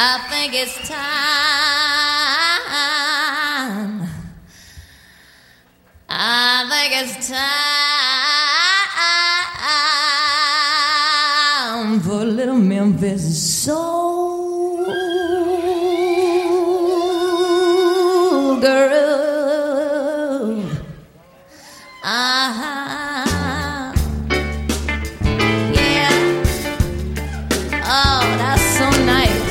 I think it's time. I think it's time for a little Memphis soul girl. Yeah. Oh, that's so nice.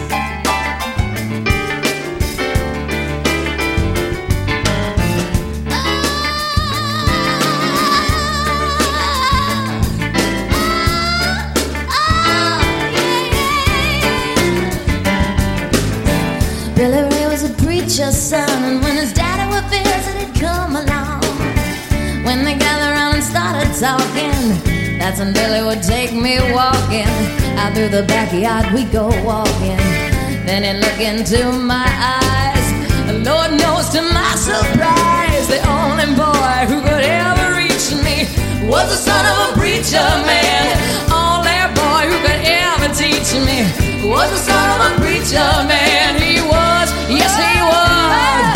Billy Ray was a preacher's son, and when his daddy would visit, he'd come along. When they gathered around and started talking, that's when Billy would take me walking. Out through the backyard we'd go walking. Then he'd look into my eyes. Lord knows to my surprise, the only boy who could ever reach me was the son of a preacher man. Only boy who could ever teach me was the son of a preacher man. He was, yes he was.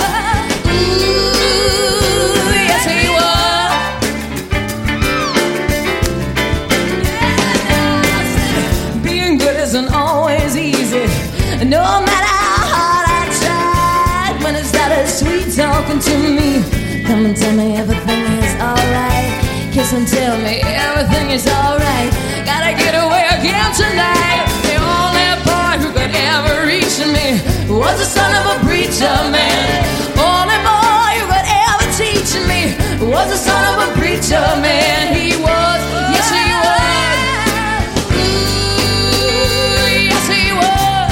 Ooh, yes he was. Being good isn't always easy, no matter how hard I tried. When it started sweet talking to me, come and tell me everything is alright. Kiss and tell me everything is alright. Gotta get away again tonight. The only boy who could ever reach me was the son of a preacher man. Only boy who could ever teach me was the son of a preacher man. He was, yes he was. Ooh, yes he was.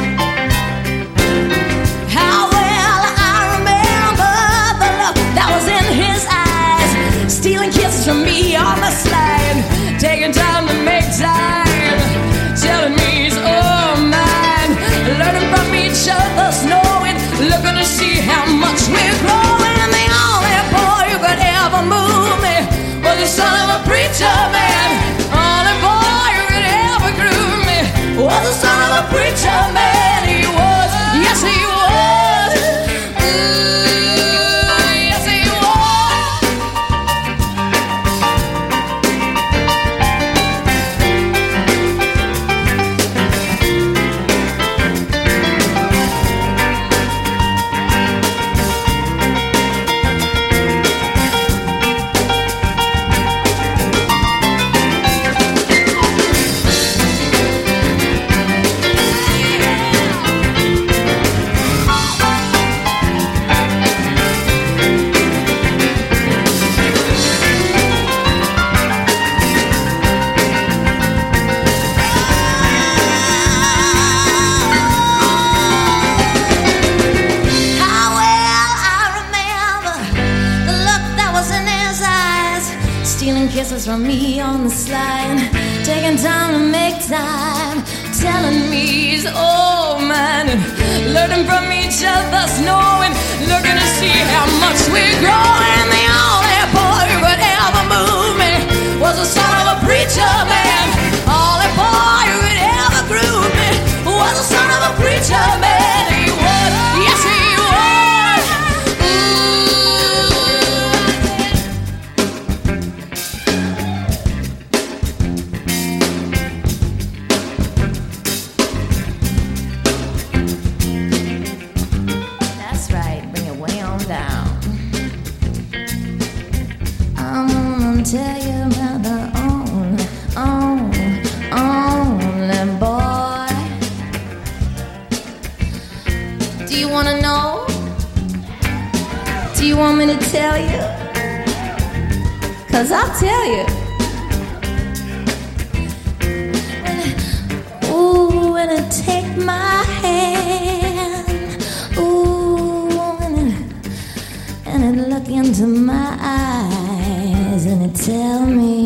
How well I remember the look that was in his eyes, stealing kisses from me on the slide, taking time to make time, telling me he's all mine, learning from each other, knowing, looking to see how much we're growing. The only boy who could ever move me was the son of a preacher man. Only boy who could ever groove me was the son of a preacher man. He was, yes he was. Ooh, yes he was. Stealing kisses from me on the slide, taking time to make time, telling me he's all mine, and learning from each other, knowing, looking to see how much we're growing. The only boy who could ever move me was the son of a preacher man. Only boy who could ever groove me was the son of a preacher man. He was, yes he was. That's right, bring it way on down. I'm gonna tell you about the only boy. Do you wanna know? Do you want me to tell you? 'Cause I'll tell you. Ooh, when it take my hand, ooh, and it look into my eyes, and it tell me